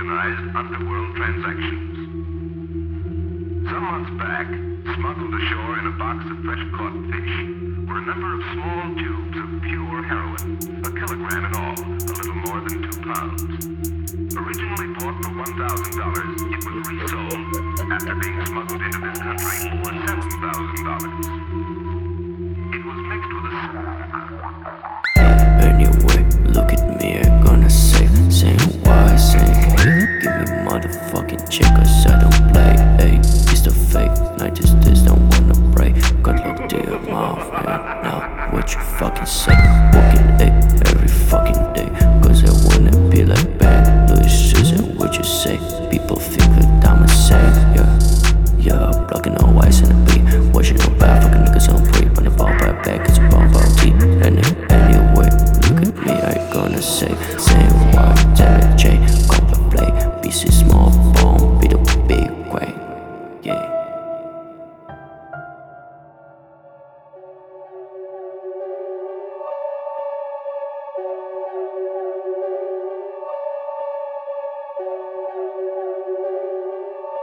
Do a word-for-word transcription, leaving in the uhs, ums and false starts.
organized underworld transactions. Some months back, smuggled ashore in a box of fresh-caught fish were a number of small tubes of pure heroin, a kilogram in all, a little more than two pounds. Originally bought for one thousand dollars, it was resold, after being smuggled into this country, for seven thousand dollars. It was mixed with a